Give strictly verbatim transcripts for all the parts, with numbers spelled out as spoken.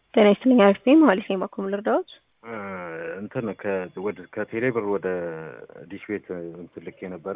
ጤና ይስጥልኝ አሪፍ ነኝ ማለት ነው። ባኩም ልርዳዎት? እንትን ከወደ ከቴሌ ብር ወደ ዲሽ ቤት እንትን ልክ የነበረ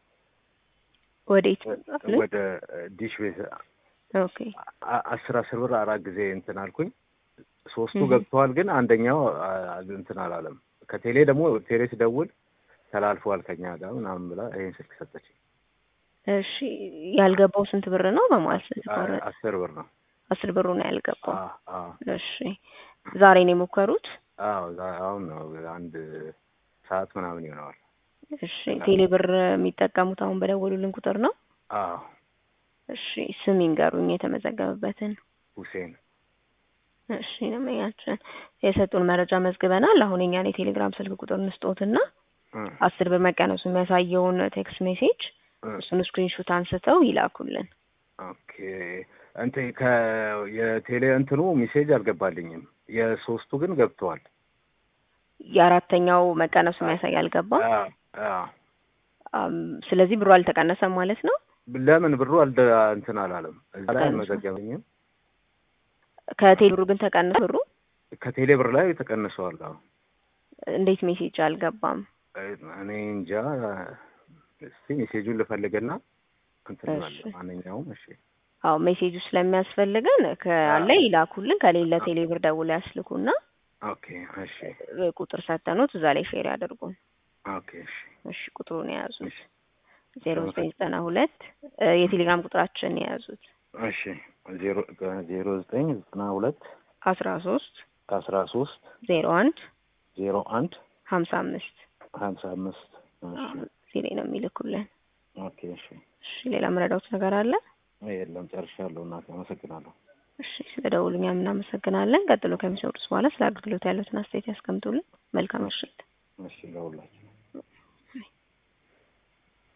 ወዴት? ወደ ዲሽ ቤት ኦኬ አስር አስር ብር አራት ጊዜ እንትን አልኩኝ። ሶስቱ ገብተዋል፣ ግን አንደኛው እንትን አላለም። ከቴሌ ደግሞ ቴሌ ሲደውል ተላልፈዋል ከኛ ጋር ምናምን ብላ ይሄን ስልክ ሰጠችኝ። እሺ ያልገባው ስንት ብር ነው? በማለት አስር ብር ነው። አስር ብሩ ነው ያልገባው። አዎ እሺ ዛሬ ነው የሞከሩት? አዎ አሁን ነው አንድ ሰዓት ምናምን ይሆናል። እሺ ቴሌ ብር የሚጠቀሙት አሁን በደወሉልን ቁጥር ነው? አዎ። እሺ ስም ይንገሩኝ የተመዘገበበትን። ሁሴን። እሺ ነመያችን የሰጡን መረጃ መዝግበናል። አሁን የኛን የቴሌግራም ስልክ ቁጥር እንስጦትና አስር ብር መቀነሱ የሚያሳየውን ቴክስት ሜሴጅ እሱን ስክሪንሾት አንስተው ይላኩልን። ኦኬ እንት ከየቴሌ እንትኑ ሜሴጅ አልገባልኝም። የሶስቱ ግን ገብተዋል። የአራተኛው መቀነሱ የሚያሳይ አልገባም። አዎ አዎ። ስለዚህ ብሩ አልተቀነሰም ማለት ነው። ለምን ብሩ አልደ እንትን አላለም? እዛ ላይ አልመዘገበኝም። ከቴሌ ብሩ ግን ተቀነሰ ብሩ? ከቴሌ ብር ላይ ተቀንሷል። አዎ። እንዴት ሜሴጅ አልገባም? እኔ እንጃ። እስቲ ሜሴጁን ልፈልግና እንትን ማለት ማንኛውም። እሺ አዎ ሜሴጁ ስለሚያስፈልገን ካለ ይላኩልን፣ ከሌለ ቴሌ ብር ደውለው ያስልኩና ኦኬ እሺ ቁጥር ሰጠኑት እዛ ላይ ሼር ያደርጉን። ኦኬ እሺ እሺ ቁጥሩን ያዙት ዜሮ ዘጠኝ ዘጠና ሁለት የቴሌግራም ቁጥራችን ያዙት። እሺ ዜሮ ዜሮ ዘጠኝ ዘጠና ሁለት አስራ ሶስት አስራ ሶስት ዜሮ አንድ ዜሮ አንድ ሀምሳ አምስት ሀምሳ አምስት ሲሌ ነው የሚልኩልን። ኦኬ እሺ እሺ ሌላ መረዳት ነገር አለ? የለም ጨርሻለሁ። እናቴ አመሰግናለሁ። እሺ ስለደውሉኝ እናመሰግናለን። ቀጥሎ ከሚሰሩት በኋላ ስለ አገልግሎት ያሉትን አስተያየት ያስቀምጡልን። መልካም ምሽት። እሺ ለሁላችሁ